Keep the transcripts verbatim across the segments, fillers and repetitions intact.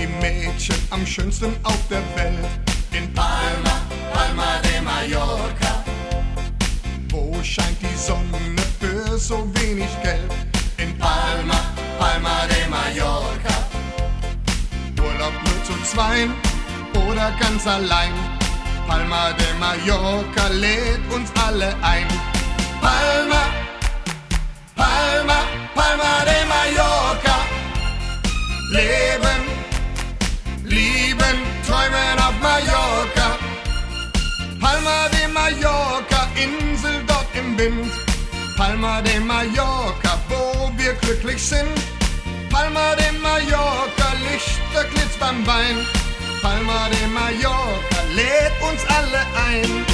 die Mädchen am schönsten auf der Welt. In Palma, Palma de Mallorca. Wo scheint die Sonne für so wenig Geld? In Palma, Palma de Mallorca. Urlaub nur zu zweien oder ganz allein. Palma de Mallorca lädt uns alle ein. Palma, Palma, Palma de Mallorca. Leben, lieben, träumen auf Mallorca. Palma de Mallorca, Insel dort im Wind. Palma de Mallorca, wo wir glücklich sind. Palma de Mallorca, Lichterglitz beim Wein. Palma de Mallorca lädt uns alle ein.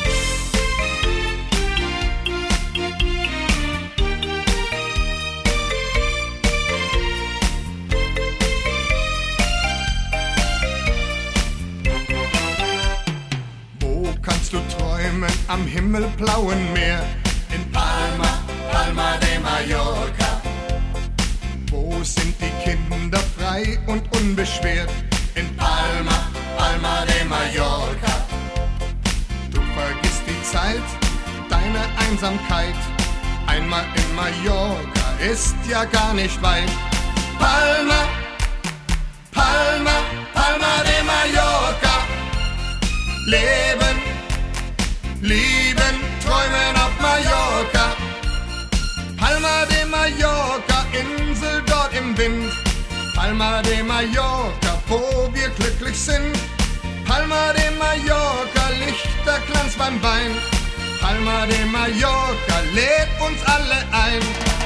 Wo kannst du träumen am himmelblauen Meer? In Palma, Palma de Mallorca. Wo sind die Kinder frei und unbeschwert? In Palma, Palma de Mallorca. Du vergisst die Zeit, deine Einsamkeit. Einmal in Mallorca ist ja gar nicht weit. Palma, Palma, Palma de Mallorca. Leben, lieben, träumen auf Mallorca. Palma de Mallorca, Insel dort im Wind. Palma de Mallorca, wo wir glücklich sind. Palma de Mallorca, Lichterglanz beim Wein. Palma de Mallorca lädt uns alle ein.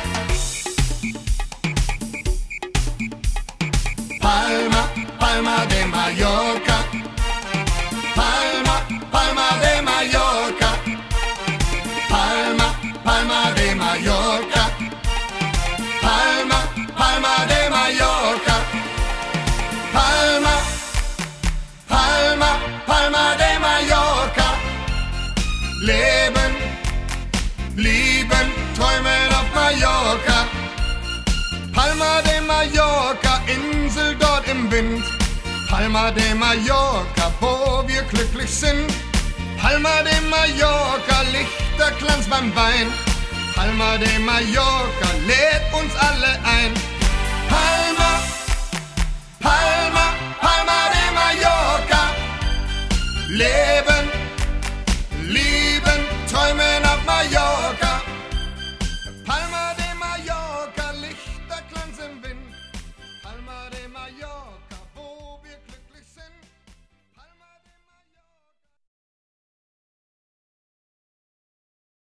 Palma, Palma de Mallorca. Palma, Palma de Mallorca. Palma, Palma de Mallorca. Palma, Palma de Mallorca. Palma, Palma, Palma de Mallorca. Leben, lieben, träumen auf Mallorca. Palma de Mallorca, Insel dort im Wind. Palma de Mallorca, wo wir glücklich sind. Palma de Mallorca, Lichterglanz beim Wein. Palma de Mallorca lädt uns alle ein. Palma, Palma, Palma de Mallorca.